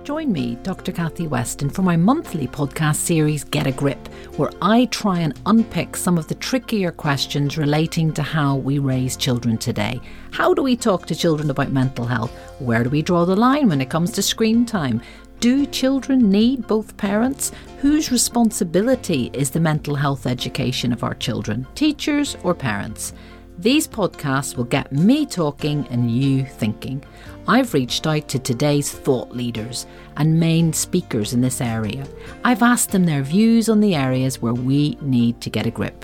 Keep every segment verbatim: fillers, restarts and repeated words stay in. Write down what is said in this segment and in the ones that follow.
Join me, Doctor Kathy Weston, for my monthly podcast series Get a Grip, where I try and unpick some of the trickier questions relating to how we raise children today. How do we talk to children about mental health? Where do we draw the line when it comes to screen time? Do children need both parents? Whose responsibility is the mental health education of our children, teachers or parents? These podcasts will get me talking and you thinking. I've reached out to today's thought leaders and main speakers in this area. I've asked them their views on the areas where we need to get a grip.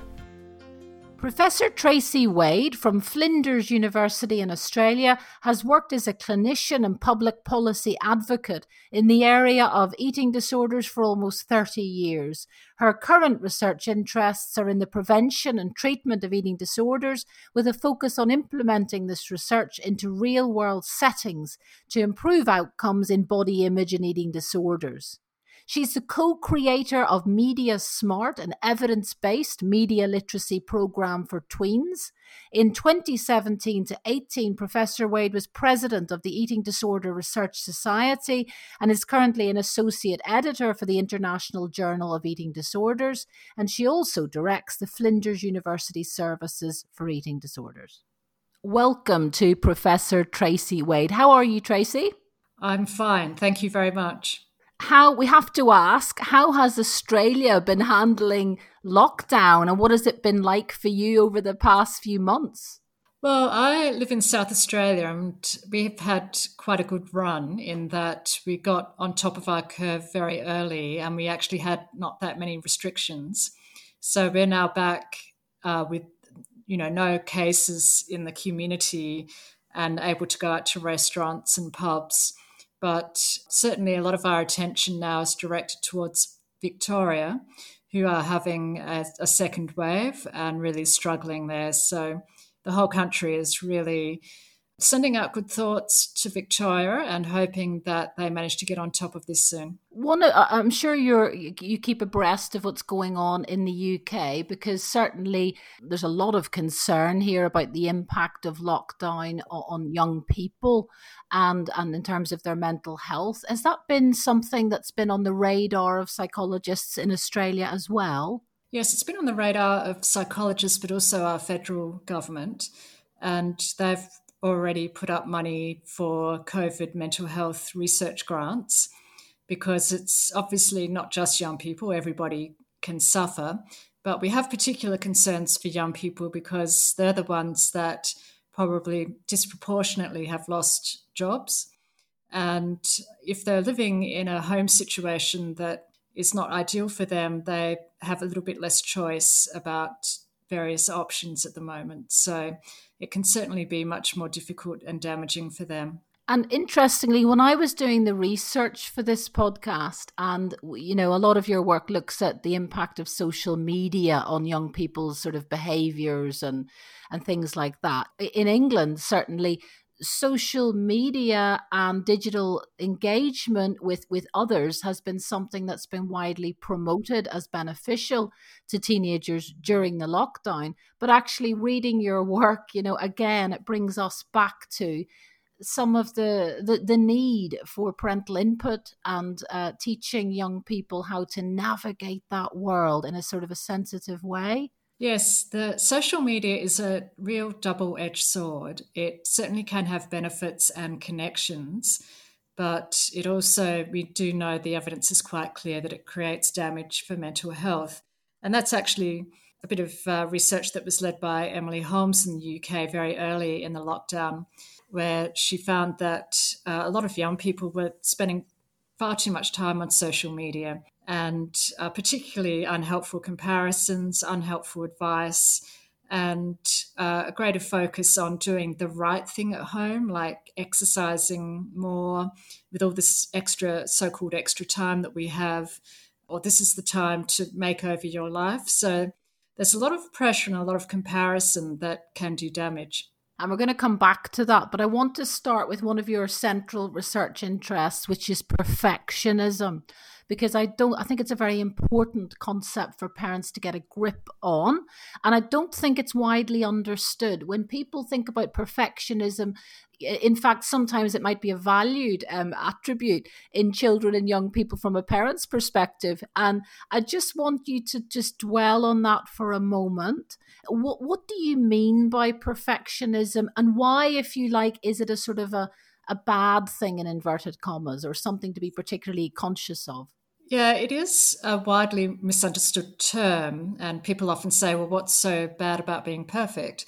Professor Tracy Wade from Flinders University in Australia has worked as a clinician and public policy advocate in the area of eating disorders for almost thirty years. Her current research interests are in the prevention and treatment of eating disorders, with a focus on implementing this research into real-world settings to improve outcomes in body image and eating disorders. She's the co-creator of Media Smart, an evidence-based media literacy program for tweens. In twenty seventeen to eighteen, Professor Wade was president of the Eating Disorder Research Society and is currently an associate editor for the International Journal of Eating Disorders, and she also directs the Flinders University Services for Eating Disorders. Welcome to Professor Tracy Wade. How are you, Tracy? I'm fine. Thank you very much. How we have to ask, how has Australia been handling lockdown and what has it been like for you over the past few months? Well, I live in South Australia and we've had quite a good run in that we got on top of our curve very early and we actually had not that many restrictions. So we're now back uh, with, you know, no cases in the community and able to go out to restaurants and pubs. But certainly a lot of our attention now is directed towards Victoria, who are having a, a second wave and really struggling there. So the whole country is really sending out good thoughts to Victoria and hoping that they manage to get on top of this soon. One, I'm sure you're you keep abreast of what's going on in the U K, because certainly there's a lot of concern here about the impact of lockdown on young people and, and in terms of their mental health. Has that been something that's been on the radar of psychologists in Australia as well? Yes, it's been on the radar of psychologists, but also our federal government. And they've already put up money for COVID mental health research grants, because it's obviously not just young people, everybody can suffer, but we have particular concerns for young people because they're the ones that probably disproportionately have lost jobs. And if they're living in a home situation that is not ideal for them, they have a little bit less choice about various options at the moment. So it can certainly be much more difficult and damaging for them. And interestingly, when I was doing the research for this podcast, and, you know, a lot of your work looks at the impact of social media on young people's sort of behaviours and, and things like that. In England, certainly, social media and digital engagement with, with others has been something that's been widely promoted as beneficial to teenagers during the lockdown. But actually reading your work, you know, again, it brings us back to some of the, the, the need for parental input and uh, teaching young people how to navigate that world in a sort of a sensitive way. Yes, the social media is a real double-edged sword. It certainly can have benefits and connections, but it also, we do know the evidence is quite clear that it creates damage for mental health. And that's actually a bit of uh, research that was led by Emily Holmes in the U K very early in the lockdown, where she found that uh, a lot of young people were spending far too much time on social media, and uh, particularly unhelpful comparisons, unhelpful advice, and uh, a greater focus on doing the right thing at home, like exercising more with all this extra, so-called extra time that we have, or this is the time to make over your life. So there's a lot of pressure and a lot of comparison that can do damage. And we're going to come back to that, but I want to start with one of your central research interests, which is perfectionism, because I don't, I think it's a very important concept for parents to get a grip on. And I don't think it's widely understood. When people think about perfectionism, in fact, sometimes it might be a valued um, attribute in children and young people from a parent's perspective. And I just want you to just dwell on that for a moment. What, what do you mean by perfectionism, and why, if you like, is it a sort of a, a bad thing in inverted commas, or something to be particularly conscious of? Yeah, it is a widely misunderstood term, and people often say, well, what's so bad about being perfect?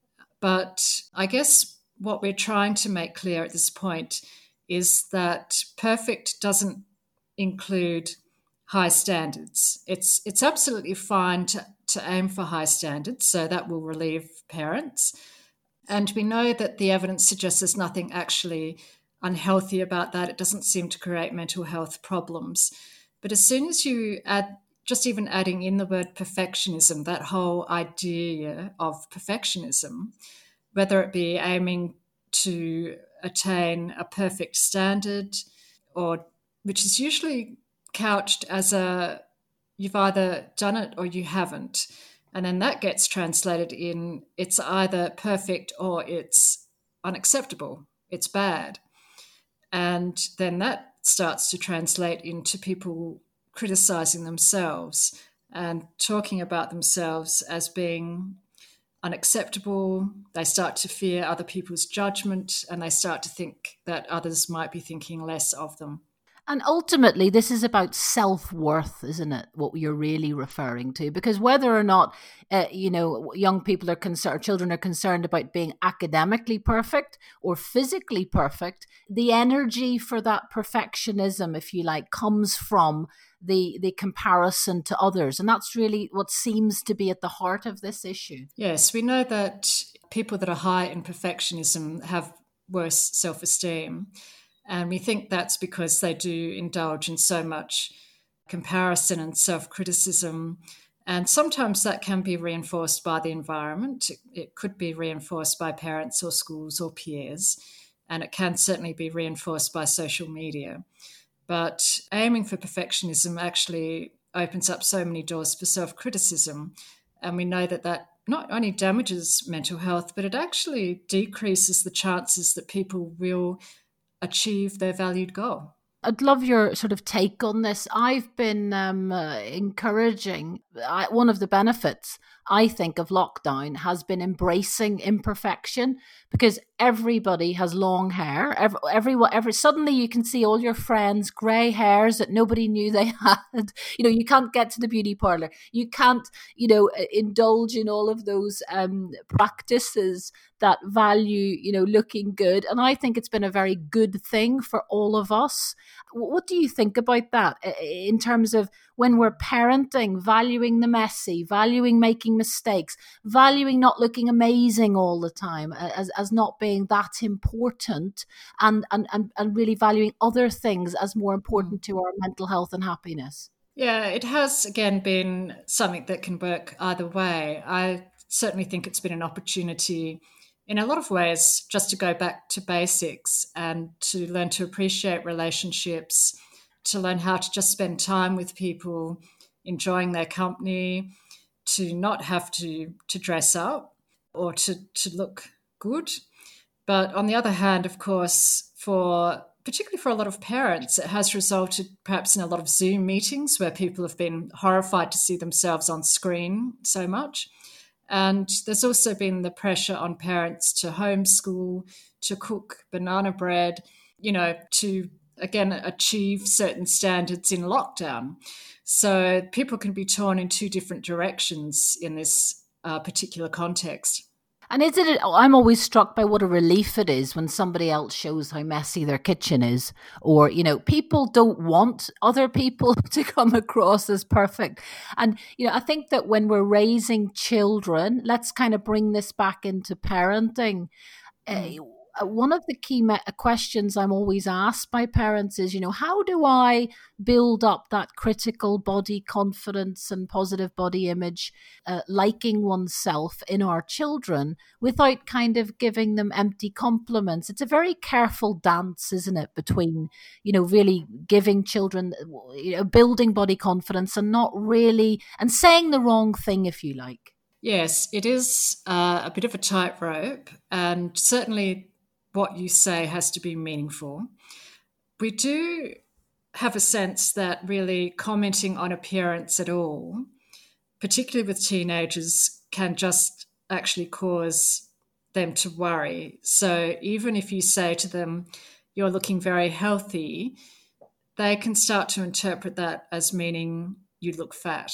But I guess what we're trying to make clear at this point is that perfect doesn't include high standards. It's it's absolutely fine to, to aim for high standards, so that will relieve parents. And we know that the evidence suggests there's nothing actually unhealthy about that. It doesn't seem to create mental health problems. But as soon as you add, just even adding in the word perfectionism, that whole idea of perfectionism, whether it be aiming to attain a perfect standard, or which is usually couched as a, you've either done it or you haven't. And then that gets translated in, it's either perfect or it's unacceptable, it's bad. And then that starts to translate into people criticizing themselves and talking about themselves as being unacceptable. They start to fear other people's judgment, and they start to think that others might be thinking less of them. And ultimately, this is about self-worth, isn't it? What you're really referring to, because whether or not, uh, you know, young people are concerned, children are concerned about being academically perfect or physically perfect, the energy for that perfectionism, if you like, comes from the the comparison to others. And that's really what seems to be at the heart of this issue. Yes, we know that people that are high in perfectionism have worse self-esteem. And we think that's because they do indulge in so much comparison and self-criticism. And sometimes that can be reinforced by the environment. It could be reinforced by parents or schools or peers. And it can certainly be reinforced by social media. But aiming for perfectionism actually opens up so many doors for self-criticism. And we know that that not only damages mental health, but it actually decreases the chances that people will achieve their valued goal. I'd love your sort of take on this. I've been um, uh, encouraging, I, one of the benefits, I think, of lockdown has been embracing imperfection, because everybody has long hair. Every, everyone, every suddenly you can see all your friends' grey hairs that nobody knew they had. You know, you can't get to the beauty parlour. You can't, you know, indulge in all of those um, practices that value, you know, looking good. And I think it's been a very good thing for all of us. What do you think about that in terms of when we're parenting, valuing the messy, valuing making mistakes, valuing not looking amazing all the time as, as not being that important, and, and, and, and really valuing other things as more important to our mental health and happiness? Yeah, it has, again, been something that can work either way. I certainly think it's been an opportunity in a lot of ways just to go back to basics and to learn to appreciate relationships, to learn how to just spend time with people, enjoying their company, to not have to, to dress up or to, to look good. But on the other hand, of course, for particularly for a lot of parents, it has resulted perhaps in a lot of Zoom meetings where people have been horrified to see themselves on screen so much. And there's also been the pressure on parents to homeschool, to cook banana bread, you know, to, again, achieve certain standards in lockdown. So people can be torn in two different directions in this uh, particular context. And isn't it, I'm always struck by what a relief it is when somebody else shows how messy their kitchen is. Or, you know, people don't want other people to come across as perfect. And, you know, I think that when we're raising children, let's kind of bring this back into parenting. Mm. Uh, one of the key me- questions I'm always asked by parents is, you know, how do I build up that critical body confidence and positive body image, uh, liking oneself in our children without kind of giving them empty compliments? It's a very careful dance, isn't it, between, you know, really giving children, you know, building body confidence and not really, and saying the wrong thing, if you like. Yes, it is uh, a bit of a tightrope, and certainly what you say has to be meaningful. We do have a sense that really commenting on appearance at all, particularly with teenagers, can just actually cause them to worry. So even if you say to them, you're looking very healthy, they can start to interpret that as meaning you look fat.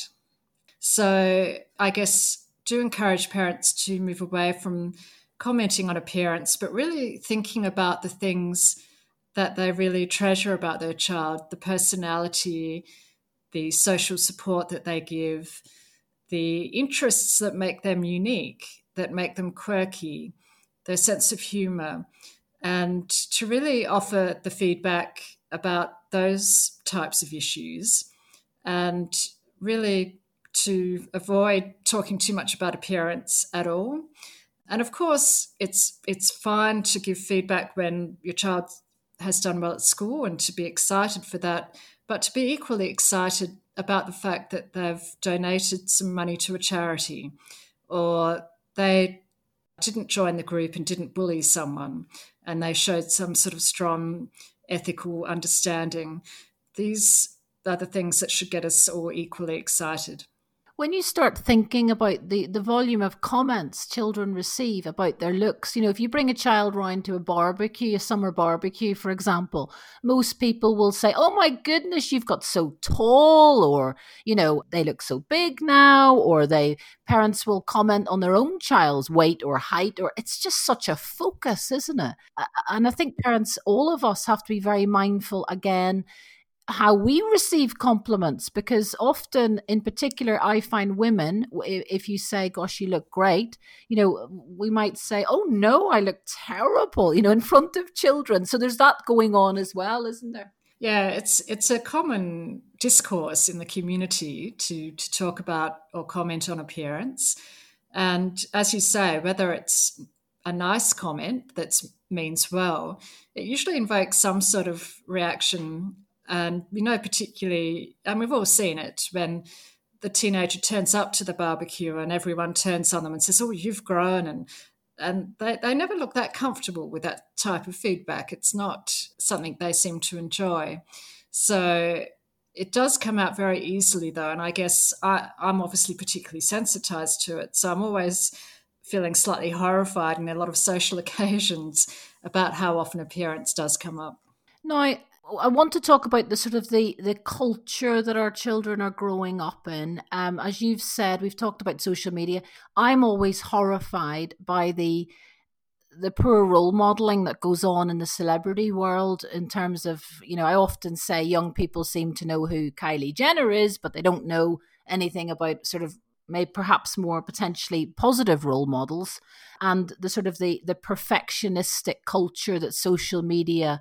So I guess do encourage parents to move away from commenting on appearance, but really thinking about the things that they really treasure about their child, the personality, the social support that they give, the interests that make them unique, that make them quirky, their sense of humor, and to really offer the feedback about those types of issues, and really to avoid talking too much about appearance at all. And of course, it's it's fine to give feedback when your child has done well at school and to be excited for that, but to be equally excited about the fact that they've donated some money to a charity, or they didn't join the group and didn't bully someone, and they showed some sort of strong ethical understanding. These are the things that should get us all equally excited. When you start thinking about the, the volume of comments children receive about their looks, you know, if you bring a child round to a barbecue, a summer barbecue, for example, most people will say, oh my goodness, you've got so tall, or, you know, they look so big now, or they parents will comment on their own child's weight or height, or it's just such a focus, isn't it? And I think parents, all of us have to be very mindful again how we receive compliments, because often, in particular, I find women, if you say, gosh, you look great, you know, we might say, oh no, I look terrible, you know, in front of children. So there's that going on as well, isn't there? Yeah, it's it's a common discourse in the community to to talk about or comment on appearance. And as you say, whether it's a nice comment that means well, it usually invokes some sort of reaction. And we know particularly, and we've all seen it, when the teenager turns up to the barbecue and everyone turns on them and says, oh, you've grown. And and they, they never look that comfortable with that type of feedback. It's not something they seem to enjoy. So it does come out very easily, though. And I guess I, I'm obviously particularly sensitized to it. So I'm always feeling slightly horrified in a lot of social occasions about how often appearance does come up. No, I... I want to talk about the sort of the, the culture that our children are growing up in. Um, as you've said, we've talked about social media. I'm always horrified by the the poor role modeling that goes on in the celebrity world in terms of, you know, I often say young people seem to know who Kylie Jenner is, but they don't know anything about sort of maybe perhaps more potentially positive role models, and the sort of the, the perfectionistic culture that social media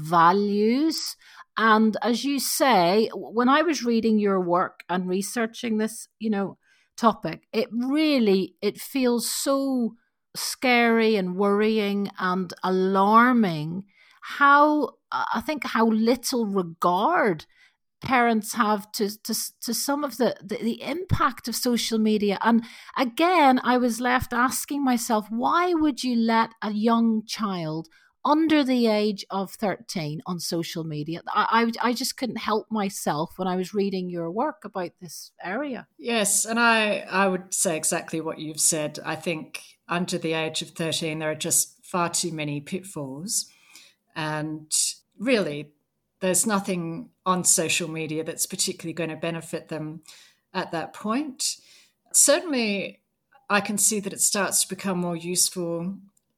values. And as you say, when I was reading your work and researching this, you know, topic, it really, it feels so scary and worrying and alarming how, I think, how little regard parents have to to, to some of the, the, the impact of social media. And again, I was left asking myself, why would you let a young child under the age of thirteen on social media? I, I I just couldn't help myself when I was reading your work about this area. Yes, and I, I would say exactly what you've said. I think under the age of thirteen, there are just far too many pitfalls. And really, there's nothing on social media that's particularly going to benefit them at that point. Certainly, I can see that it starts to become more useful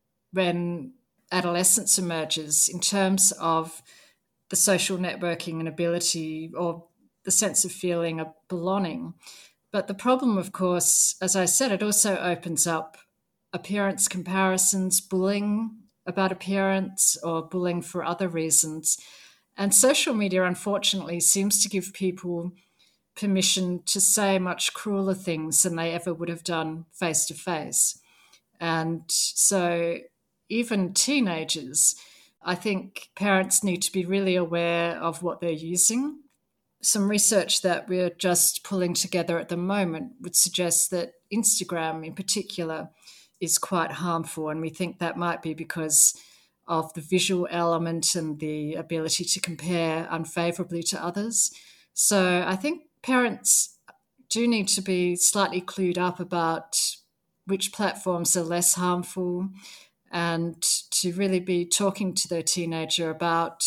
when adolescence emerges, in terms of the social networking and ability, or the sense of feeling of belonging. But the problem, of course, as I said, it also opens up appearance comparisons, bullying about appearance, or bullying for other reasons. And social media, unfortunately, seems to give people permission to say much crueler things than they ever would have done face to face. And so even teenagers, I think parents need to be really aware of what they're using. Some research that we're just pulling together at the moment would suggest that Instagram in particular is quite harmful, and we think that might be because of the visual element and the ability to compare unfavorably to others. So I think parents do need to be slightly clued up about which platforms are less harmful, and to really be talking to their teenager about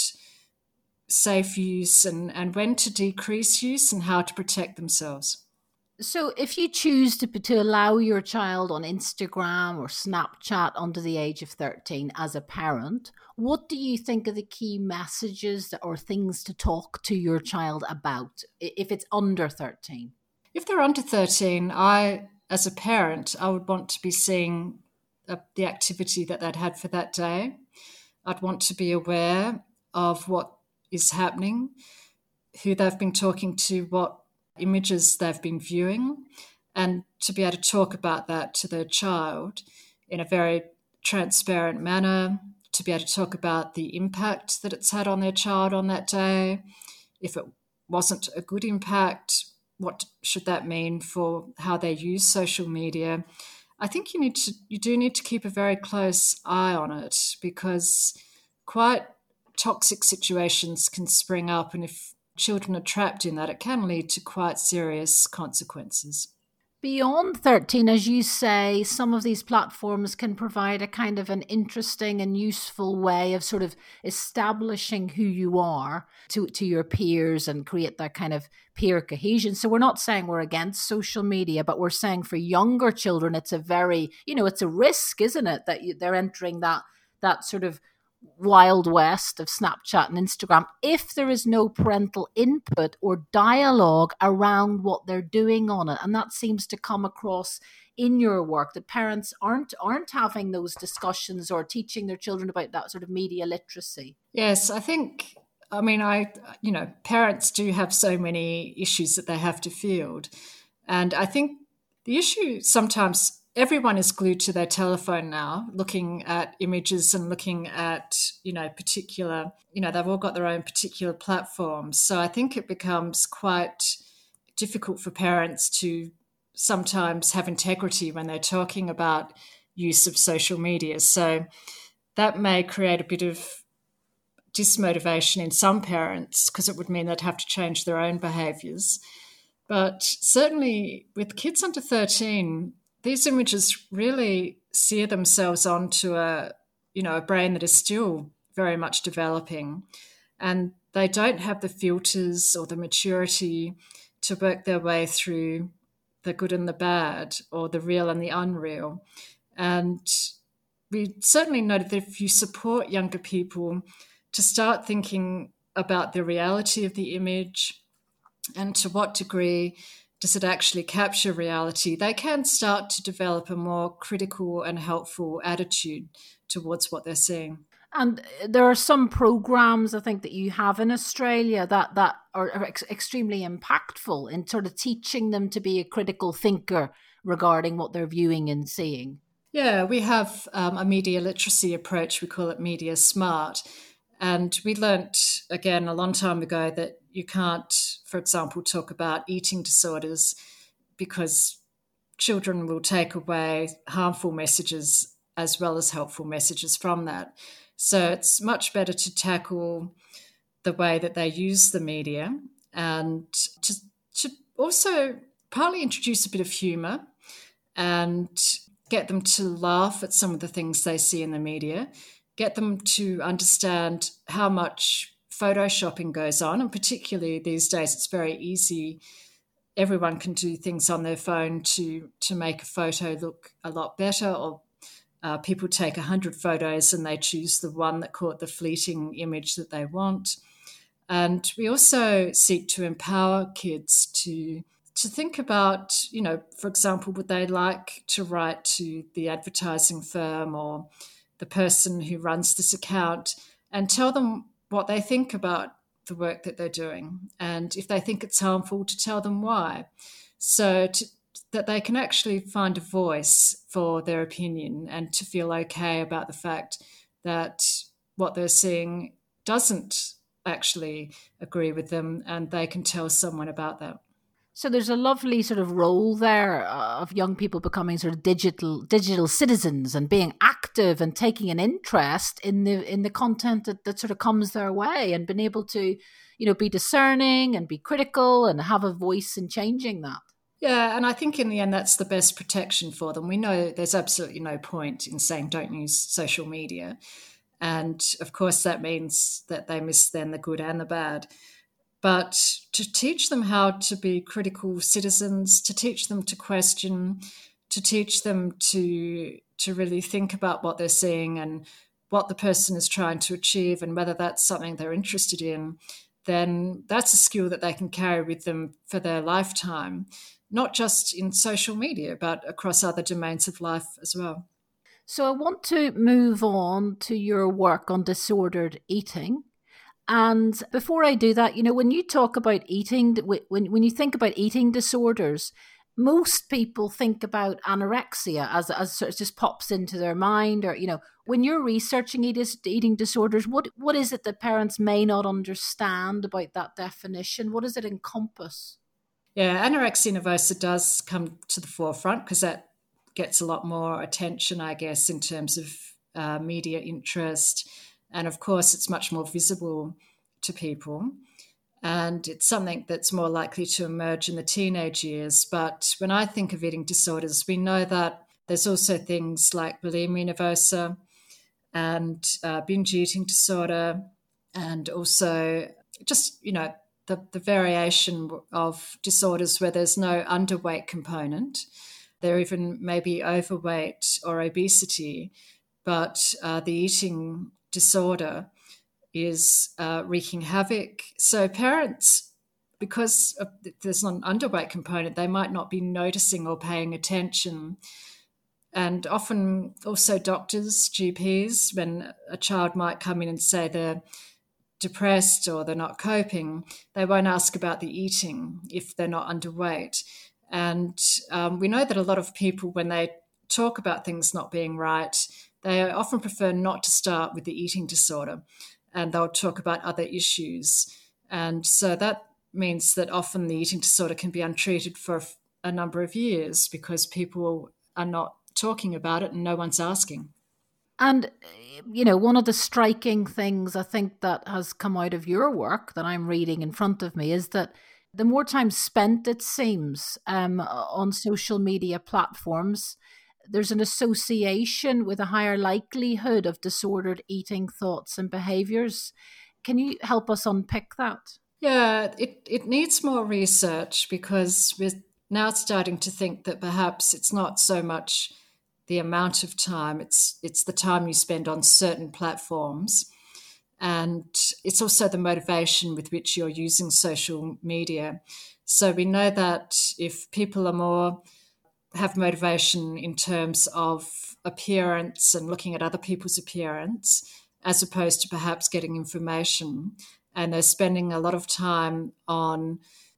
safe use and, and when to decrease use and how to protect themselves. So if you choose to, to allow your child on Instagram or Snapchat under the age of thirteen as a parent, what do you think are the key messages that, or things to talk to your child about if it's under thirteen? If they're under thirteen, I, as a parent, I would want to be seeing uh, the activity that they'd had for that day. I'd want to be aware of what is happening, who they've been talking to, what images they've been viewing, and to be able to talk about that to their child in a very transparent manner, to be able to talk about the impact that it's had on their child on that day. If it wasn't a good impact, what should that mean for how they use social media? I think you need to, you do need to keep a very close eye on it, because quite toxic situations can spring up, and if children are trapped in that, it can lead to quite serious consequences. Beyond thirteen, as you say, some of these platforms can provide a kind of an interesting and useful way of sort of establishing who you are to, to your peers and create that kind of peer cohesion. So we're not saying we're against social media, but we're saying for younger children, it's a very, you know, it's a risk, isn't it, that you, they're entering that that sort of wild west of Snapchat and Instagram if there is no parental input or dialogue around what they're doing on it. And that seems to come across in your work, that parents aren't aren't having those discussions or teaching their children about that sort of media literacy. Yes, I think, I mean, I, you know, parents do have so many issues that they have to field. And I think the issue sometimes, everyone is glued to their telephone now, looking at images and looking at, you know, particular, you know, they've all got their own particular platforms. So I think it becomes quite difficult for parents to sometimes have integrity when they're talking about use of social media. So that may create a bit of dismotivation in some parents, because it would mean they'd have to change their own behaviours. But certainly with kids under thirteen, these images really sear themselves onto a, you know, a brain that is still very much developing, and they don't have the filters or the maturity to work their way through the good and the bad, or the real and the unreal. And we certainly know that if you support younger people to start thinking about the reality of the image and to what degree does it actually capture reality, they can start to develop a more critical and helpful attitude towards what they're seeing. And there are some programs, I think, that you have in Australia that, that are ex- extremely impactful in sort of teaching them to be a critical thinker regarding what they're viewing and seeing. Yeah, we have um, a media literacy approach. We call it Media Smart. And we learnt, again, a long time ago that you can't, for example, talk about eating disorders, because children will take away harmful messages as well as helpful messages from that. So it's much better to tackle the way that they use the media, and to, to also partly introduce a bit of humour and get them to laugh at some of the things they see in the media, get them to understand how much photoshopping goes on, and particularly these days it's very easy. Everyone can do things on their phone to, to make a photo look a lot better, or uh, people take one hundred photos and they choose the one that caught the fleeting image that they want. And we also seek to empower kids to to think about, you know, for example, would they like to write to the advertising firm or the person who runs this account and tell them what they think about the work that they're doing, and if they think it's harmful, to tell them why, so to, that they can actually find a voice for their opinion and to feel okay about the fact that what they're seeing doesn't actually agree with them, and they can tell someone about that. So there's a lovely sort of role there of young people becoming sort of digital digital citizens and being active active and taking an interest in the in the content that, that sort of comes their way, and being able to, you know, be discerning and be critical and have a voice in changing that. Yeah, and I think in the end that's the best protection for them. We know there's absolutely no point in saying don't use social media. And of course that means that they miss then the good and the bad. But to teach them how to be critical citizens, to teach them to question, to teach them to to really think about what they're seeing and what the person is trying to achieve and whether that's something they're interested in, then that's a skill that they can carry with them for their lifetime, not just in social media, but across other domains of life as well. So I want to move on to your work on disordered eating. And before I do that, you know, when you talk about eating, when, when you think about eating disorders, most people think about anorexia as, as sort of just pops into their mind. Or, you know, when you're researching eating disorders, what what is it that parents may not understand about that definition? What does it encompass? Yeah, anorexia nervosa does come to the forefront because that gets a lot more attention, I guess, in terms of uh, media interest. And of course, it's much more visible to people. And it's something that's more likely to emerge in the teenage years. But when I think of eating disorders, we know that there's also things like bulimia nervosa and uh, binge eating disorder, and also just, you know, the, the variation of disorders where there's no underweight component. There even may be overweight or obesity, but uh, the eating disorder is uh, wreaking havoc. So parents, because of, there's not an underweight component, they might not be noticing or paying attention. And often also doctors, G Ps, when a child might come in and say they're depressed or they're not coping, they won't ask about the eating if they're not underweight. And um, we know that a lot of people, when they talk about things not being right, they often prefer not to start with the eating disorder, and they'll talk about other issues. And so that means that often the eating disorder can be untreated for a number of years because people are not talking about it and no one's asking. And, you know, one of the striking things I think that has come out of your work that I'm reading in front of me is that the more time spent, it seems, um, on social media platforms, there's an association with a higher likelihood of disordered eating thoughts and behaviours. Can you help us unpick that? Yeah, it, it needs more research because we're now starting to think that perhaps it's not so much the amount of time, it's it's the time you spend on certain platforms. And it's also the motivation with which you're using social media. So we know that if people are more, have motivation in terms of appearance and looking at other people's appearance, as opposed to perhaps getting information, and they're spending a lot of time on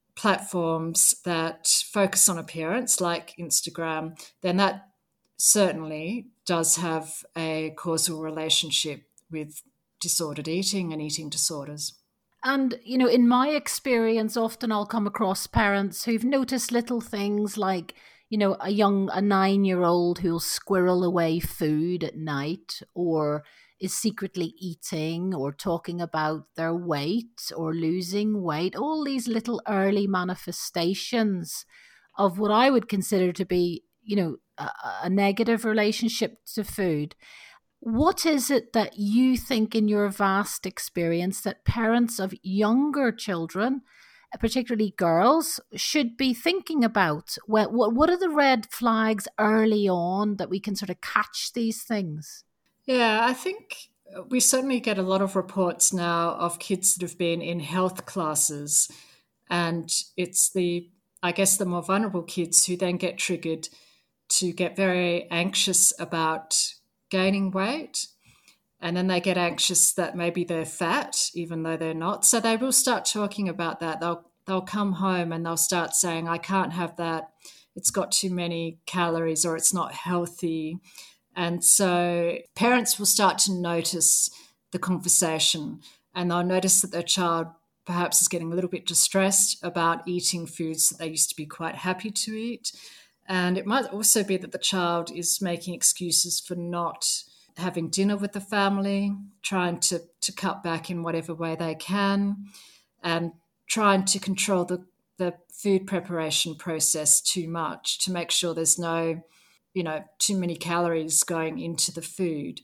platforms that focus on appearance, like Instagram, then that certainly does have a causal relationship with disordered eating and eating disorders. And, you know, in my experience, often I'll come across parents who've noticed little things like, you know, a young, a nine-year-old who'll squirrel away food at night or is secretly eating or talking about their weight or losing weight, all these little early manifestations of what I would consider to be, you know, a, a negative relationship to food. What is it that you think in your vast experience that parents of younger children, particularly girls, should be thinking about? What, what are the red flags early on that we can sort of catch these things? Yeah, I think we certainly get a lot of reports now of kids that have been in health classes, and it's the, I guess, the more vulnerable kids who then get triggered to get very anxious about gaining weight, and then they get anxious that maybe they're fat even though they're not. So they will start talking about that. They'll they'll come home and they'll start saying, I can't have that, it's got too many calories or it's not healthy. And so parents will start to notice the conversation, and they'll notice that their child perhaps is getting a little bit distressed about eating foods that they used to be quite happy to eat. And it might also be that the child is making excuses for not having dinner with the family, trying to, to cut back in whatever way they can, and trying to control the, the food preparation process too much to make sure there's no, you know, too many calories going into the food.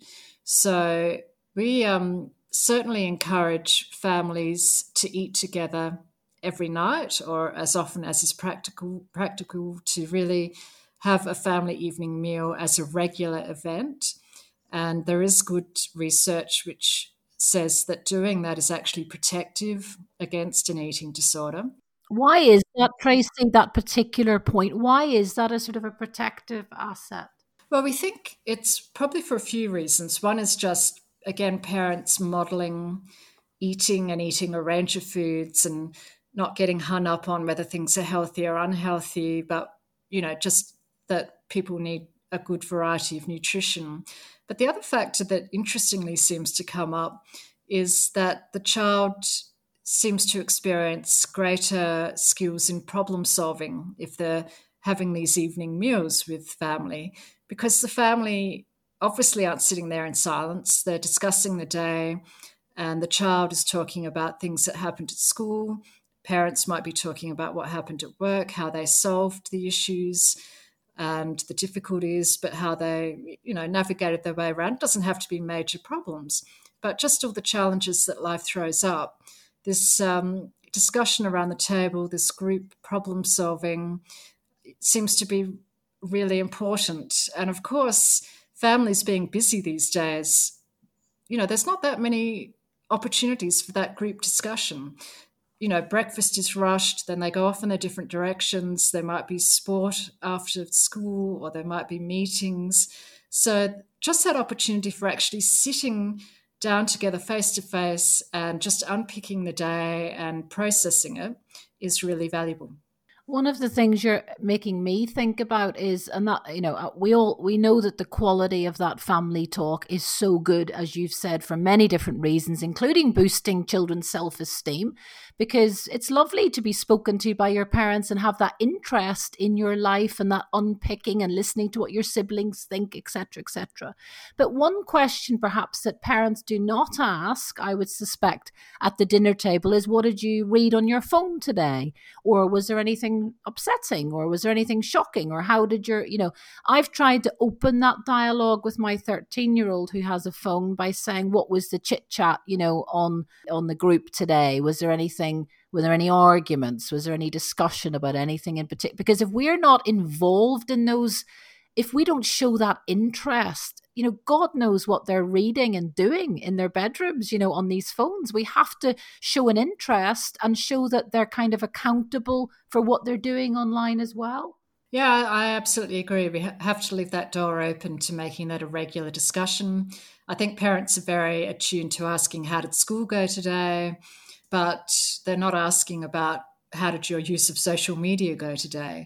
So we um, certainly encourage families to eat together every night, or as often as is practical, practical to really have a family evening meal as a regular event. And there is good research which says that doing that is actually protective against an eating disorder. Why is that, Tracy, that particular point? Why is that a sort of a protective asset? Well, we think it's probably for a few reasons. One is just, again, parents modelling eating and eating a range of foods and not getting hung up on whether things are healthy or unhealthy, but, you know, just that people need a good variety of nutrition. But the other factor that interestingly seems to come up is that the child seems to experience greater skills in problem solving if they're having these evening meals with family, because the family obviously aren't sitting there in silence. They're discussing the day, and the child is talking about things that happened at school. Parents might be talking about what happened at work, how they solved the issues and the difficulties, but how they, you know, navigated their way around. It doesn't have to be major problems, but just all the challenges that life throws up. This um, discussion around the table, this group problem solving, seems to be really important. And of course, families being busy these days, you know, there's not that many opportunities for that group discussion. You know, breakfast is rushed, then they go off in their different directions. There might be sport after school, or there might be meetings. So just that opportunity for actually sitting down together face to face and just unpicking the day and processing it is really valuable. One of the things you're making me think about is, and that, you know, we all, we know that the quality of that family talk is so good, as you've said, for many different reasons, including boosting children's self-esteem, because it's lovely to be spoken to by your parents and have that interest in your life and that unpicking and listening to what your siblings think, et cetera, et cetera. But one question perhaps that parents do not ask, I would suspect, at the dinner table is, what did you read on your phone today? Or was there anything upsetting, or was there anything shocking, or how did your, you know, I've tried to open that dialogue with my thirteen year old who has a phone by saying, what was the chit chat, you know, on on the group today? Was there anything, were there any arguments? Was there any discussion about anything in particular? Because if we're not involved in those, if we don't show that interest, you know, God knows what they're reading and doing in their bedrooms, you know, on these phones. We have to show an interest and show that they're kind of accountable for what they're doing online as well. Yeah, I absolutely agree. We have to leave that door open to making that a regular discussion. I think parents are very attuned to asking, how did school go today? But they're not asking about, how did your use of social media go today?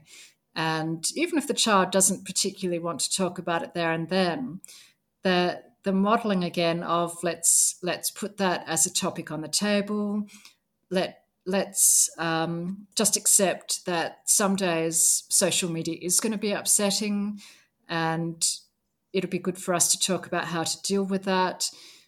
And even if the child doesn't particularly want to talk about it there and then, the the modelling again of let's let's put that as a topic on the table. Let let's um, just accept that some days social media is going to be upsetting, and it'll be good for us to talk about how to deal with that.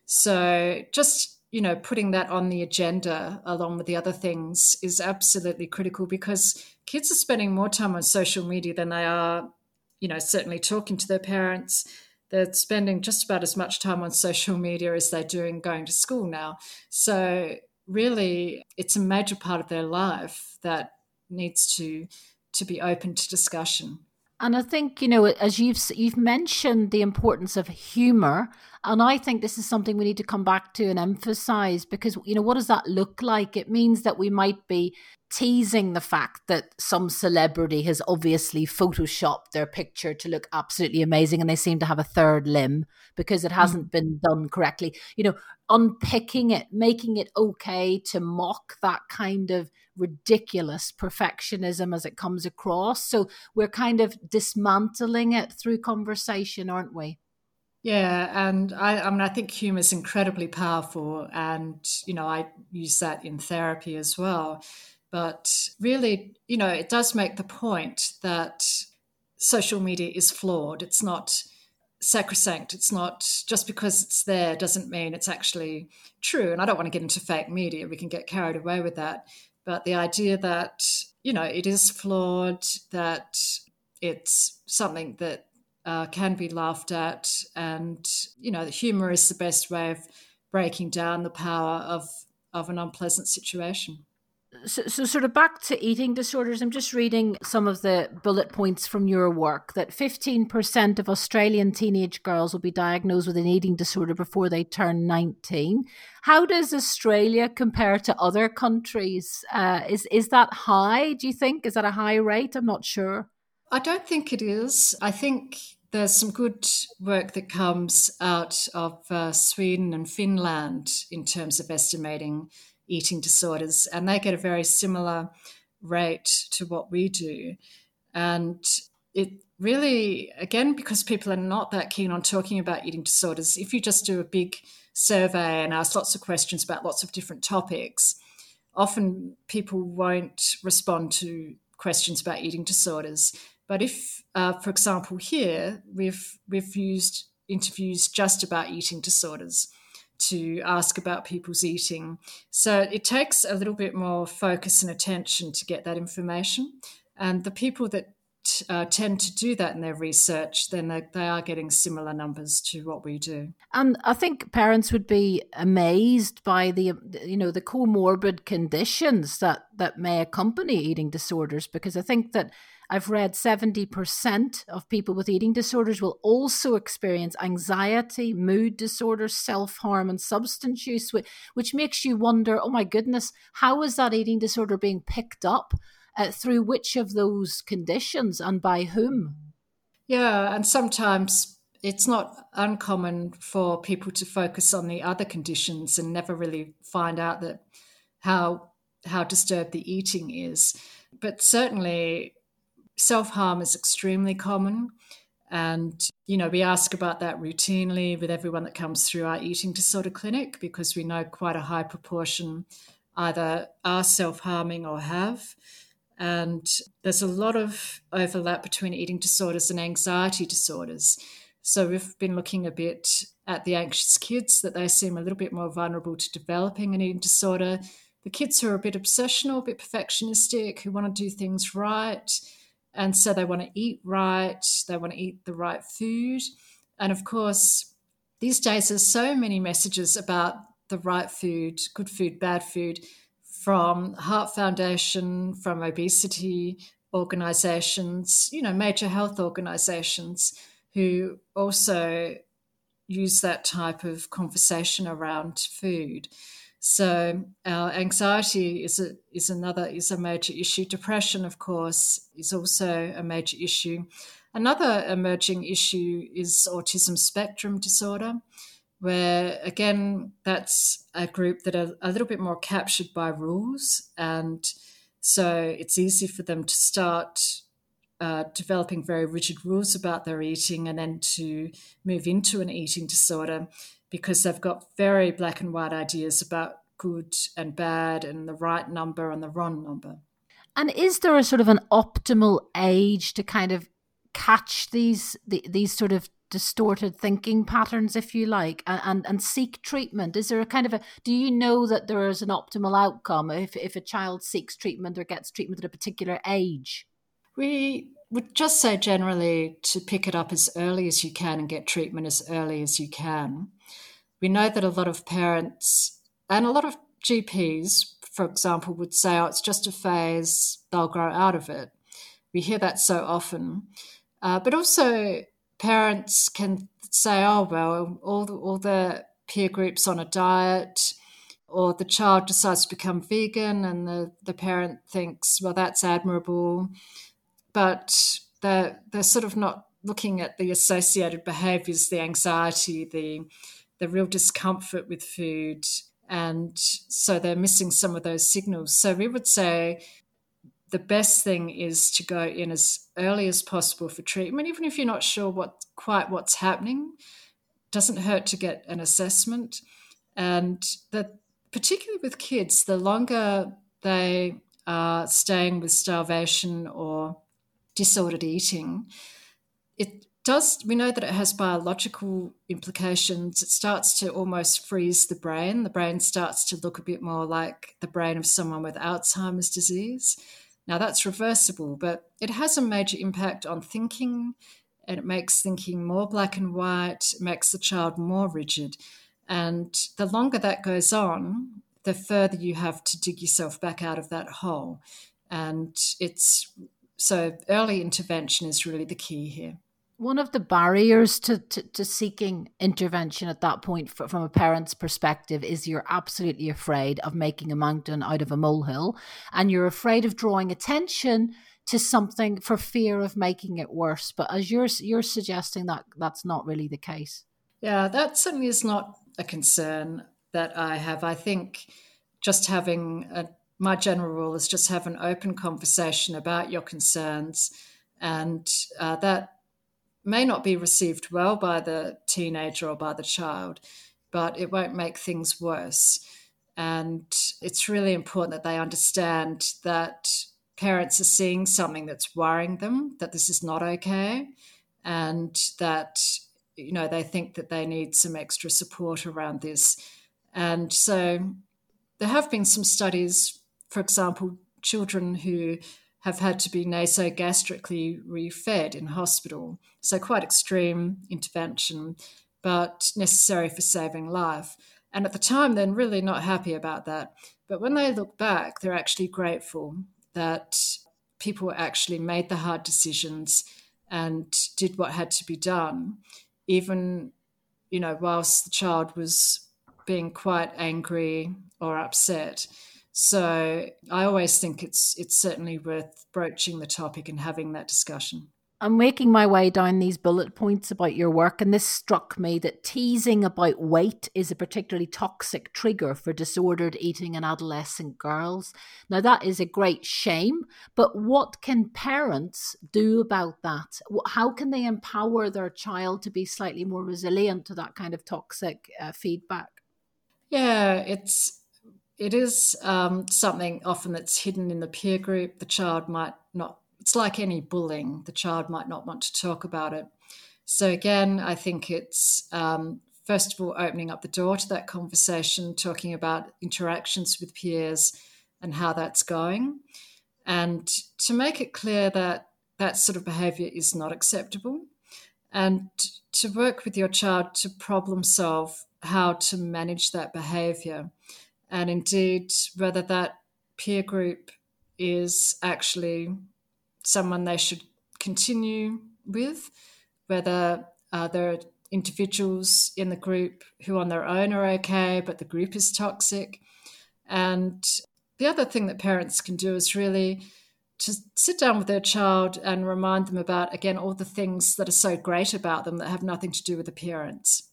So just, you know, putting that on the agenda along with the other things is absolutely critical, because kids are spending more time on social media than they are, you know, certainly talking to their parents. They're spending just about as much time on social media as they're doing going to school now. So really, it's a major part of their life that needs to to be open to discussion. And I think, you know, as you've you've mentioned the importance of humour, and I think this is something we need to come back to and emphasise, because, you know, what does that look like? It means that we might be teasing the fact that some celebrity has obviously photoshopped their picture to look absolutely amazing and they seem to have a third limb because it hasn't mm. been done correctly. You know, unpicking it, making it okay to mock that kind of ridiculous perfectionism as it comes across. So we're kind of dismantling it through conversation, aren't we? Yeah, and I, I mean, I think humour is incredibly powerful, and, you know, I use that in therapy as well. But really, you know, it does make the point that social media is flawed. It's not sacrosanct. It's not just because it's there doesn't mean it's actually true. And I don't want to get into fake media. We can get carried away with that. But the idea that, you know, it is flawed, that it's something that uh, can be laughed at, and, you know, the humour is the best way of breaking down the power of, of an unpleasant situation. So, so sort of back to eating disorders, I'm just reading some of the bullet points from your work that fifteen percent of Australian teenage girls will be diagnosed with an eating disorder before they turn nineteen. How does Australia compare to other countries? Uh, is, is that high, do you think? Is that a high rate? I'm not sure. I don't think it is. I think there's some good work that comes out of uh, Sweden and Finland in terms of estimating eating disorders, and they get a very similar rate to what we do. And it really, again, because people are not that keen on talking about eating disorders, if you just do a big survey and ask lots of questions about lots of different topics, often people won't respond to questions about eating disorders. But if, uh, for example, here, we've we've used interviews just about eating disorders to ask about people's eating. So it takes a little bit more focus and attention to get that information. And the people that uh, tend to do that in their research, then they, they are getting similar numbers to what we do. And I think parents would be amazed by the, you know, the comorbid conditions that, that may accompany eating disorders, because I think that I've read seventy percent of people with eating disorders will also experience anxiety, mood disorders, self-harm and substance use, which makes you wonder, oh my goodness, how is that eating disorder being picked up? Uh, through which of those conditions and by whom? Yeah, and sometimes it's not uncommon for people to focus on the other conditions and never really find out that how how disturbed the eating is. But certainly self-harm is extremely common. And, you know, we ask about that routinely with everyone that comes through our eating disorder clinic, because we know quite a high proportion either are self-harming or have. And there's a lot of overlap between eating disorders and anxiety disorders. So we've been looking a bit at the anxious kids, that they seem a little bit more vulnerable to developing an eating disorder. The kids who are a bit obsessional, a bit perfectionistic, who want to do things right. And so they want to eat right, they want to eat the right food. And of course, these days there's so many messages about the right food, good food, bad food, from Heart Foundation, from obesity organisations, you know, major health organisations who also use that type of conversation around food. So our anxiety is a, is another is a major issue. Depression, of course, is also a major issue. Another emerging issue is autism spectrum disorder, where, again, that's a group that are a little bit more captured by rules. And so it's easy for them to start uh, developing very rigid rules about their eating and then to move into an eating disorder, because they've got very black and white ideas about good and bad and the right number and the wrong number. And is there a sort of an optimal age to kind of catch these the, these sort of distorted thinking patterns, if you like, and, and and seek treatment? Is there a kind of a, do you know that there is an optimal outcome if, if a child seeks treatment or gets treatment at a particular age? We would just say generally to pick it up as early as you can and get treatment as early as you can. We know that a lot of parents and a lot of G Ps, for example, would say, oh, it's just a phase, they'll grow out of it. We hear that so often. Uh, but also parents can say, oh, well, all the, all the peer groups on a diet, or the child decides to become vegan and the, the parent thinks, well, that's admirable. But they're, they're sort of not looking at the associated behaviours, the anxiety, the the real discomfort with food. And so they're missing some of those signals. So we would say the best thing is to go in as early as possible for treatment, even if you're not sure what quite what's happening. It doesn't hurt to get an assessment. And that, particularly with kids, the longer they are staying with starvation or disordered eating, it does, we know that it has biological implications. It starts to almost freeze the brain. The brain starts to look a bit more like the brain of someone with Alzheimer's disease. Now, that's reversible, but it has a major impact on thinking, and it makes thinking more black and white, it makes the child more rigid. And the longer that goes on, the further you have to dig yourself back out of that hole. And it's so early intervention is really the key here. One of the barriers to, to, to seeking intervention at that point for, from a parent's perspective is you're absolutely afraid of making a mountain out of a molehill, and you're afraid of drawing attention to something for fear of making it worse. But as you're you're suggesting, that that's not really the case. Yeah, that certainly is not a concern that I have. I think just having a, my general rule is just have an open conversation about your concerns, and uh, that may not be received well by the teenager or by the child, but it won't make things worse. And it's really important that they understand that parents are seeing something that's worrying them, that this is not okay, and that, you know, they think that they need some extra support around this. And so there have been some studies, for example, children who have had to be nasogastrically refed in hospital. So quite extreme intervention, but necessary for saving life. And at the time, they're really not happy about that. But when they look back, they're actually grateful that people actually made the hard decisions and did what had to be done, even, you know, whilst the child was being quite angry or upset. So I always think it's it's certainly worth broaching the topic and having that discussion. I'm making my way down these bullet points about your work, and this struck me that teasing about weight is a particularly toxic trigger for disordered eating in adolescent girls. Now, that is a great shame, but what can parents do about that? How can they empower their child to be slightly more resilient to that kind of toxic uh, feedback? Yeah, it's it is um, something often that's hidden in the peer group. The child might not, it's like any bullying, the child might not want to talk about it. So again, I think it's, um, first of all, opening up the door to that conversation, talking about interactions with peers and how that's going, and to make it clear that that sort of behaviour is not acceptable, and to work with your child to problem solve how to manage that behaviour. And indeed, whether that peer group is actually someone they should continue with, whether uh, there are individuals in the group who on their own are okay, but the group is toxic. And the other thing that parents can do is really to sit down with their child and remind them about, again, all the things that are so great about them that have nothing to do with appearance.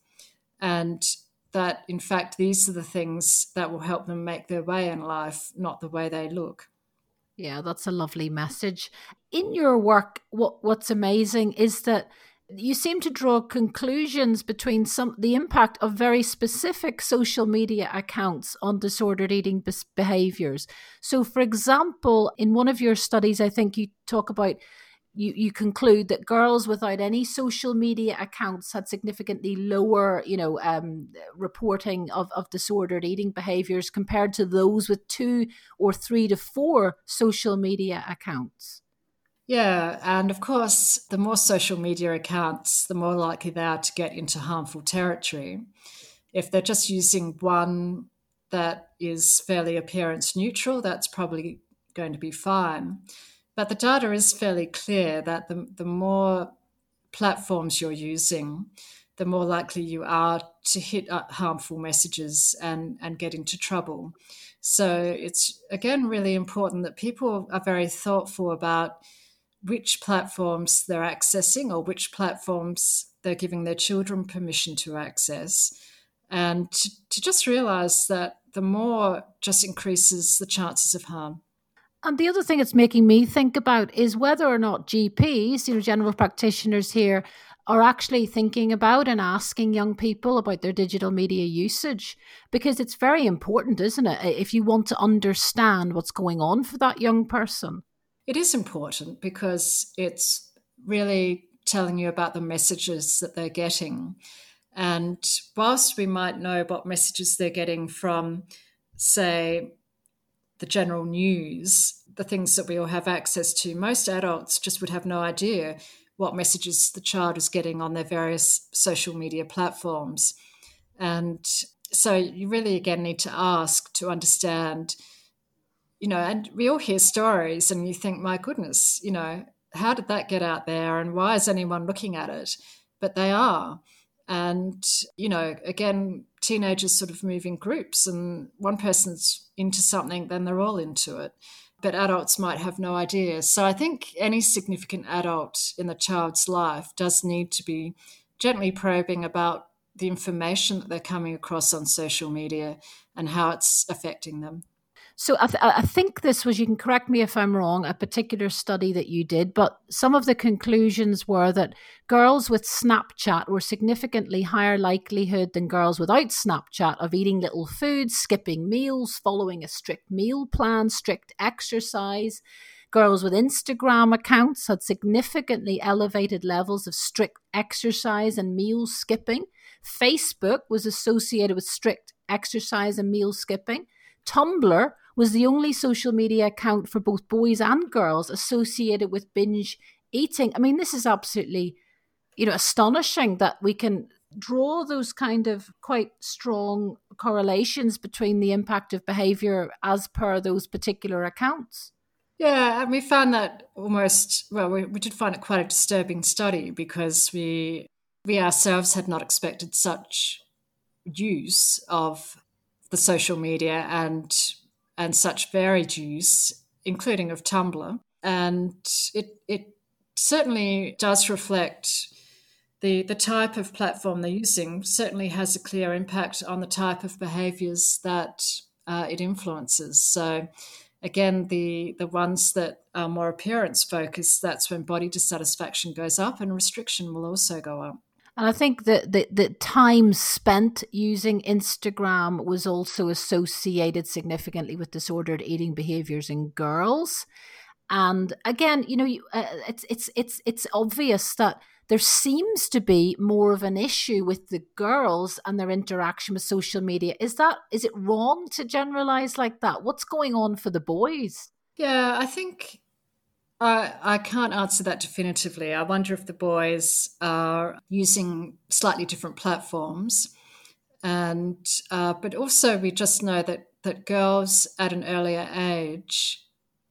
And that, in fact, these are the things that will help them make their way in life, not the way they look. Yeah, that's a lovely message. In your work, what what's amazing is that you seem to draw conclusions between some the impact of very specific social media accounts on disordered eating behaviors. So, for example, in one of your studies, I think you talk about You, you conclude that girls without any social media accounts had significantly lower, you know, um, reporting of, of disordered eating behaviors compared to those with two or three to four social media accounts. Yeah, and of course, the more social media accounts, the more likely they are to get into harmful territory. If they're just using one that is fairly appearance neutral, that's probably going to be fine. But the data is fairly clear that the, the more platforms you're using, the more likely you are to hit harmful messages and, and get into trouble. So it's, again, really important that people are very thoughtful about which platforms they're accessing or which platforms they're giving their children permission to access, and to, to just realise that the more just increases the chances of harm. And the other thing it's making me think about is whether or not G Ps, you know, general practitioners here, are actually thinking about and asking young people about their digital media usage, because it's very important, isn't it, if you want to understand what's going on for that young person? It is important because it's really telling you about the messages that they're getting. And whilst we might know what messages they're getting from, say, the general news, the things that we all have access to, most adults just would have no idea what messages the child is getting on their various social media platforms. And so you really, again, need to ask to understand, you know, and we all hear stories and you think, my goodness, you know, how did that get out there and why is anyone looking at it? But they are. And, you know, again, teenagers sort of move in groups and one person's into something, then they're all into it. But adults might have no idea. So I think any significant adult in the child's life does need to be gently probing about the information that they're coming across on social media and how it's affecting them. So I, th- I think this was, you can correct me if I'm wrong, a particular study that you did, but some of the conclusions were that girls with Snapchat were significantly higher likelihood than girls without Snapchat of eating little foods, skipping meals, following a strict meal plan, strict exercise. Girls with Instagram accounts had significantly elevated levels of strict exercise and meal skipping. Facebook was associated with strict exercise and meal skipping. Tumblr was the only social media account for both boys and girls associated with binge eating. I mean, this is absolutely, you know, astonishing that we can draw those kind of quite strong correlations between the impact of behaviour as per those particular accounts. Yeah, and we found that almost, well, we, we did find it quite a disturbing study because we we ourselves had not expected such use of the social media and and such varied use, including of Tumblr. And it it certainly does reflect the, the type of platform they're using, certainly has a clear impact on the type of behaviours that uh, it influences. So again, the, the ones that are more appearance focused, that's when body dissatisfaction goes up and restriction will also go up. And I think that the, the time spent using Instagram was also associated significantly with disordered eating behaviors in girls. And again, you know, uh, it's it's it's it's obvious that there seems to be more of an issue with the girls and their interaction with social media. Is that is it wrong to generalize like that? What's going on for the boys? Yeah, I think I, I can't answer that definitively. I wonder if the boys are using slightly different platforms. And uh, but also we just know that that girls at an earlier age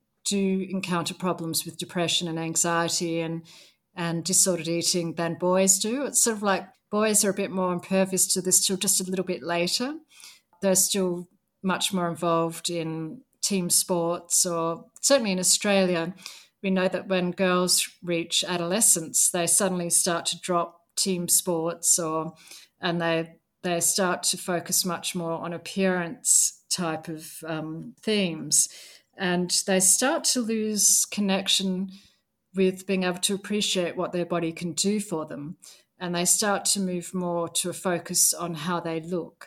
do encounter problems with depression and anxiety and, and disordered eating than boys do. It's sort of like boys are a bit more impervious to this till just a little bit later. They're still much more involved in team sports, or certainly in Australia, we know that when girls reach adolescence, they suddenly start to drop team sports, or and they they start to focus much more on appearance type of um, themes, and they start to lose connection with being able to appreciate what their body can do for them, and they start to move more to a focus on how they look.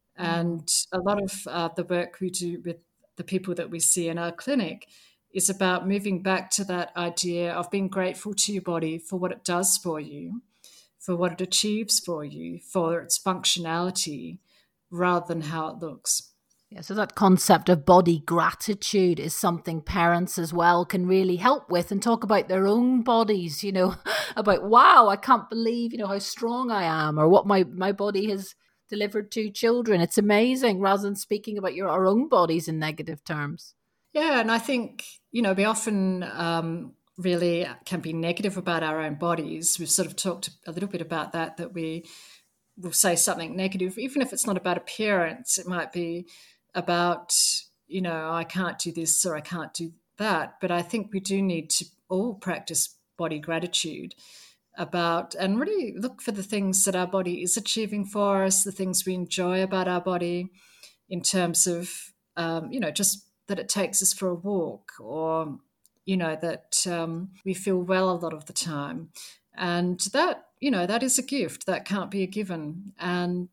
And a lot of uh, the work we do with the people that we see in our clinic is about moving back to that idea of being grateful to your body for what it does for you, for what it achieves for you, for its functionality, rather than how it looks. Yeah, so that concept of body gratitude is something parents as well can really help with and talk about their own bodies, you know, about, wow, I can't believe, you know, how strong I am, or what my, my body has delivered to children. It's amazing, rather than speaking about your our own bodies in negative terms. Yeah, and I think, you know, we often um, really can be negative about our own bodies. We've sort of talked a little bit about that, that we will say something negative, even if it's not about appearance. It might be about, you know, I can't do this or I can't do that. But I think we do need to all practice body gratitude about, and really look for the things that our body is achieving for us, the things we enjoy about our body in terms of, um, you know, just that it takes us for a walk, or, you know, that um, we feel well a lot of the time. And that, you know, that is a gift that can't be a given. And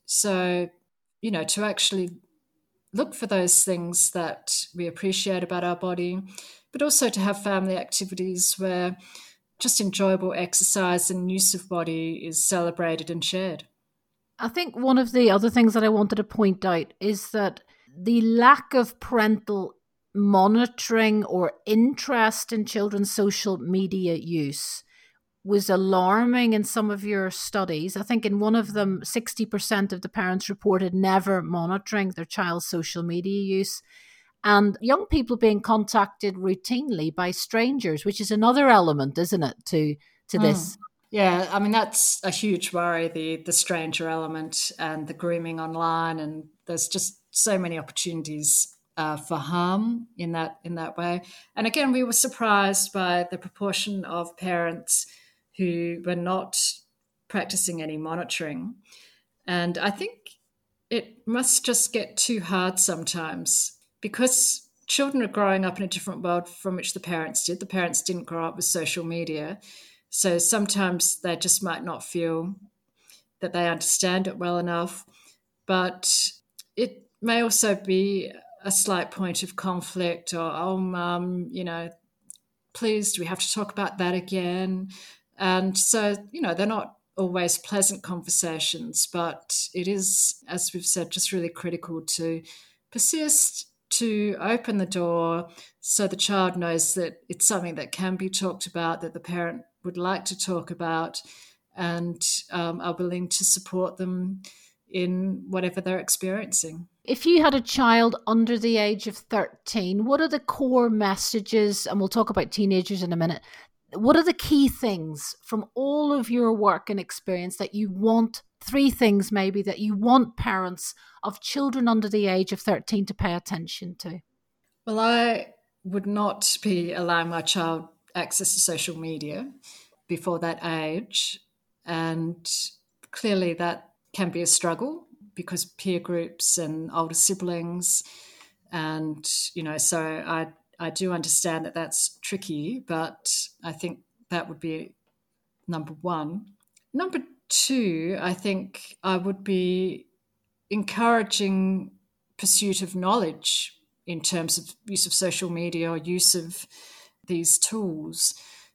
so, you know, to actually look for those things that we appreciate about our body, but also to have family activities where just enjoyable exercise and use of body is celebrated and shared. I think one of the other things that I wanted to point out is that the lack of parental monitoring or interest in children's social media use was alarming in some of your studies. I think in one of them, sixty percent of the parents reported never monitoring their child's social media use, and young people being contacted routinely by strangers, which is another element, isn't it, to to Mm. this? Yeah, I mean, that's a huge worry, the the stranger element and the grooming online, and there's just so many opportunities uh, for harm in that in that way. And again, we were surprised by the proportion of parents who were not practicing any monitoring. And I think it must just get too hard sometimes because children are growing up in a different world from which the parents did. The parents didn't grow up with social media. So sometimes they just might not feel that they understand it well enough. But it may also be a slight point of conflict or, oh, mum, you know, please, do we have to talk about that again? And so, you know, they're not always pleasant conversations, but it is, as we've said, just really critical to persist, to open the door so the child knows that it's something that can be talked about, that the parent would like to talk about, and um, are willing to support them in whatever they're experiencing. If you had a child under the age of thirteen, what are the core messages, and we'll talk about teenagers in a minute, what are the key things from all of your work and experience that you want, three things maybe, that you want parents of children under the age of thirteen to pay attention to? Well, I would not be allowing my child access to social media before that age. And clearly that can be a struggle because peer groups and older siblings. And, you know, so I I do understand that that's tricky, but I think that would be number one. Number two, I think I would be encouraging pursuit of knowledge in terms of use of social media or use of these tools,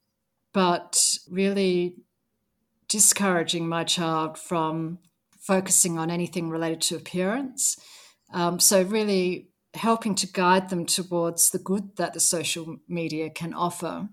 but really discouraging my child from focusing on anything related to appearance. Um, so really helping to guide them towards the good that the social media can offer,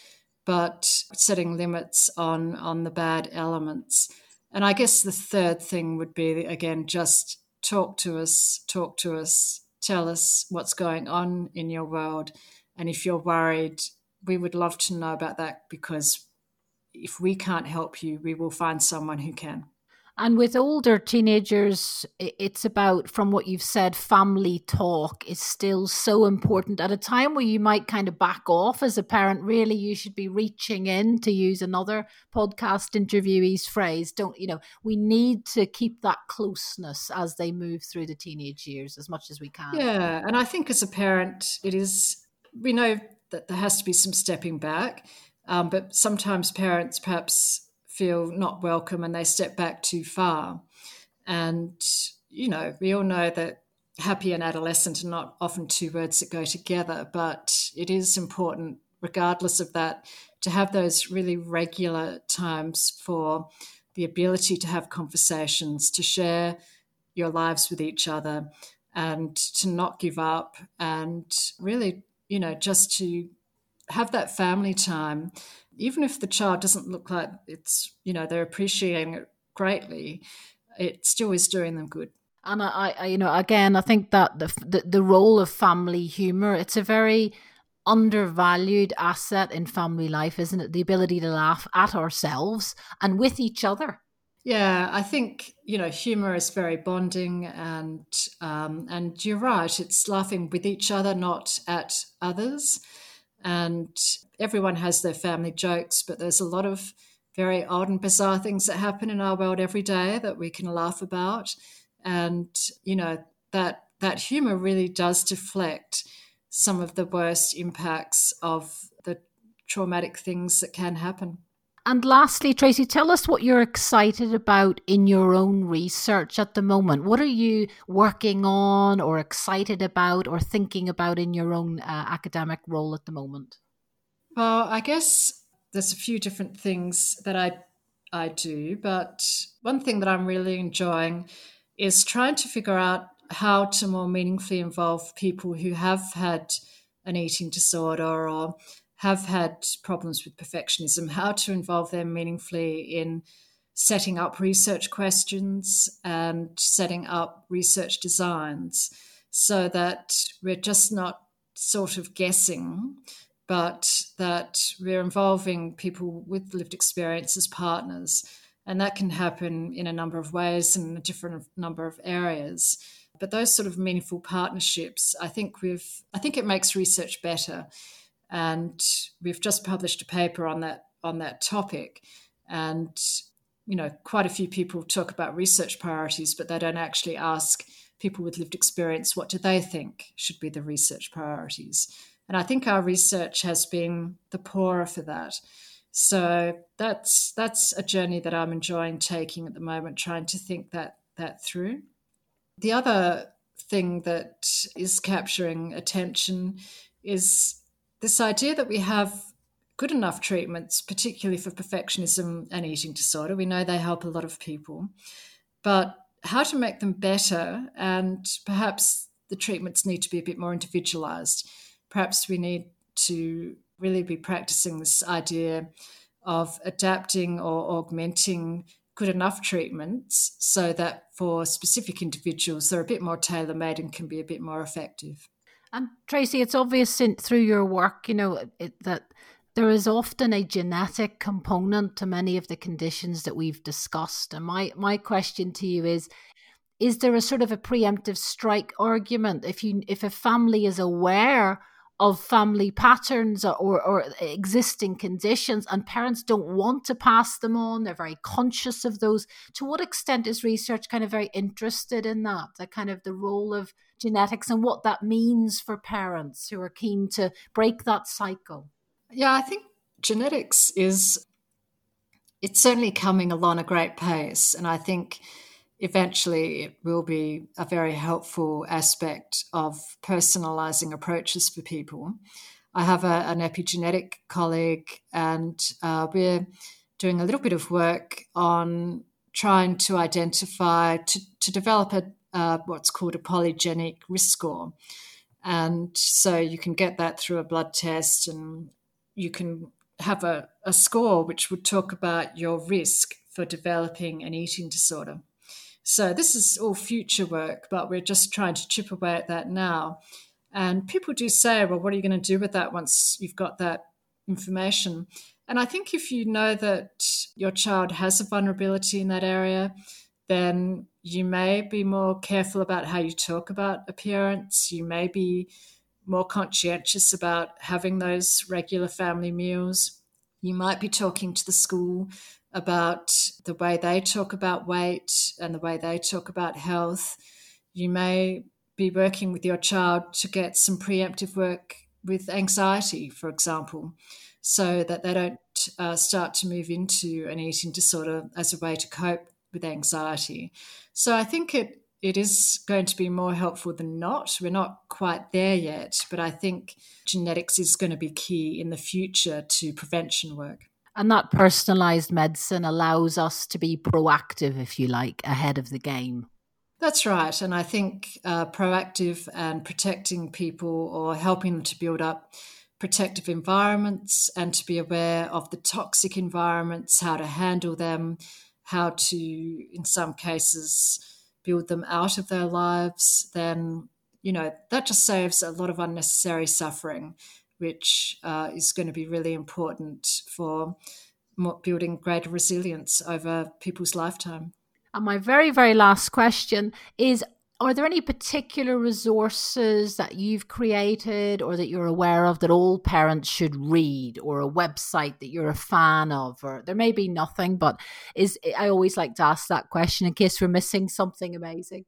but setting limits on, on the bad elements. And I guess the third thing would be, again, just talk to us, talk to us, tell us what's going on in your world. And if you're worried, we would love to know about that, because if we can't help you, we will find someone who can. And with older teenagers, it's about, from what you've said, family talk is still so important. At a time where you might kind of back off as a parent, really you should be reaching in, to use another podcast interviewee's phrase. Don't, you know, we need to keep that closeness as they move through the teenage years as much as we can. Yeah, and I think as a parent, it is, we know that there has to be some stepping back, um, but sometimes parents perhaps feel not welcome and they step back too far. And, you know, we all know that happy and adolescent are not often two words that go together, but it is important, regardless of that, to have those really regular times for the ability to have conversations, to share your lives with each other, and to not give up, and really, you know, just to have that family time. Even if the child doesn't look like it's, you know, they're appreciating it greatly, it still is doing them good. And I, I you know, again, I think that the, the the role of family humour, it's a very undervalued asset in family life, isn't it? The ability to laugh at ourselves and with each other. Yeah, I think, you know, humour is very bonding, and um, and you're right, it's laughing with each other, not at others. And everyone has their family jokes, but there's a lot of very odd and bizarre things that happen in our world every day that we can laugh about. And, you know, that that humour really does deflect some of the worst impacts of the traumatic things that can happen. And lastly, Tracy, tell us what you're excited about in your own research at the moment. What are you working on or excited about or thinking about in your own uh, academic role at the moment? Well, I guess there's a few different things that I I do, but one thing that I'm really enjoying is trying to figure out how to more meaningfully involve people who have had an eating disorder or have had problems with perfectionism, how to involve them meaningfully in setting up research questions and setting up research designs so that we're just not sort of guessing, but that we're involving people with lived experience as partners. And that can happen in a number of ways and in a different number of areas. But those sort of meaningful partnerships, I think we've, I think it makes research better. And we've just published a paper on that on that topic. And, you know, quite a few people talk about research priorities, but they don't actually ask people with lived experience, what do they think should be the research priorities? And I think our research has been the poorer for that. So that's that's a journey that I'm enjoying taking at the moment, trying to think that that through. The other thing that is capturing attention is this idea that we have good enough treatments, particularly for perfectionism and eating disorder. We know they help a lot of people, but how to make them better, and perhaps the treatments need to be a bit more individualized. Perhaps we need to really be practicing this idea of adapting or augmenting good enough treatments so that for specific individuals, they're a bit more tailor-made and can be a bit more effective. And Tracy, it's obvious in, through your work, you know, it, that there is often a genetic component to many of the conditions that we've discussed. And my, my question to you is, is there a sort of a preemptive strike argument? If you if a family is aware of family patterns or, or, or existing conditions and parents don't want to pass them on, they're very conscious of those, to what extent is research kind of very interested in that, the kind of the role of genetics and what that means for parents who are keen to break that cycle? Yeah, I think genetics is, it's certainly coming along a great pace. And I think eventually it will be a very helpful aspect of personalizing approaches for people. I have a, an epigenetic colleague, and uh, we're doing a little bit of work on trying to identify, to, to develop a uh, what's called a polygenic risk score. And so you can get that through a blood test, and you can have a, a score which would talk about your risk for developing an eating disorder. So this is all future work, but we're just trying to chip away at that now. And people do say, well, what are you going to do with that once you've got that information? And I think if you know that your child has a vulnerability in that area, then you may be more careful about how you talk about appearance. You may be more conscientious about having those regular family meals. You might be talking to the school about the way they talk about weight and the way they talk about health. You may be working with your child to get some preemptive work with anxiety, for example, so that they don't uh, start to move into an eating disorder as a way to cope with anxiety. So I think it it is going to be more helpful than not. We're not quite there yet, but I think genetics is going to be key in the future to prevention work. And that personalised medicine allows us to be proactive, if you like, ahead of the game. That's right. And I think uh, proactive and protecting people, or helping them to build up protective environments and to be aware of the toxic environments, how to handle them, how to, in some cases, build them out of their lives, then, you know, that just saves a lot of unnecessary suffering, which uh, is going to be really important for building greater resilience over people's lifetime. And my very, very last question is, are there any particular resources that you've created or that you're aware of that all parents should read, or a website that you're a fan of? Or there may be nothing, but is I always like to ask that question in case we're missing something amazing.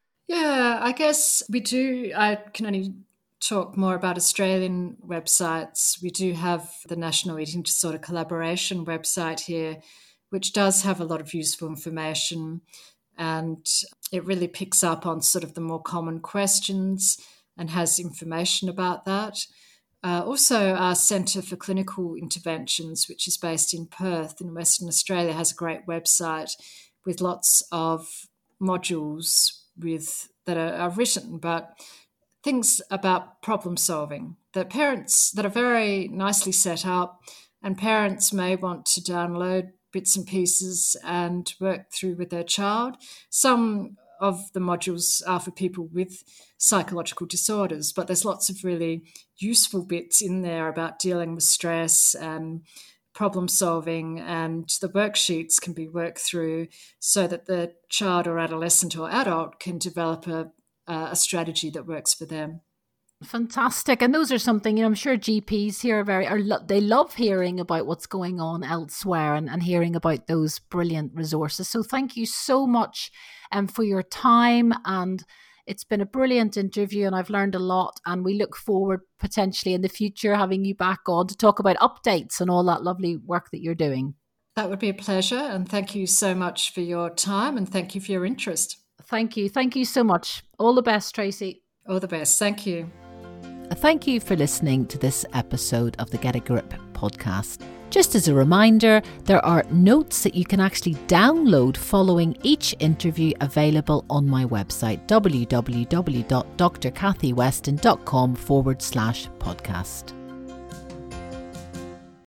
Yeah, I guess we do. I can only talk more about Australian websites. We do have the National Eating Disorder Collaboration website here, which does have a lot of useful information, and it really picks up on sort of the more common questions and has information about that. Uh, also, our Centre for Clinical Interventions, which is based in Perth in Western Australia, has a great website with lots of modules with that are, are written, but things about problem solving that parents that are very nicely set up, and parents may want to download bits and pieces and work through with their child. Some of the modules are for people with psychological disorders, but there's lots of really useful bits in there about dealing with stress and problem solving, and the worksheets can be worked through so that the child or adolescent or adult can develop a, a strategy that works for them. Fantastic. And those are something, you know, I'm sure G Ps here are very, are lo- they love hearing about what's going on elsewhere and, and hearing about those brilliant resources. So thank you so much um, for your time, and it's been a brilliant interview and I've learned a lot, and we look forward potentially in the future having you back on to talk about updates and all that lovely work that you're doing. That would be a pleasure, and thank you so much for your time, and thank you for your interest. Thank you. Thank you so much. All the best, Tracy. All the best. Thank you. Thank you for listening to this episode of the Get a Grip podcast. Just as a reminder, there are notes that you can actually download following each interview available on my website, w w w dot d r cathy weston dot com forward slash podcast.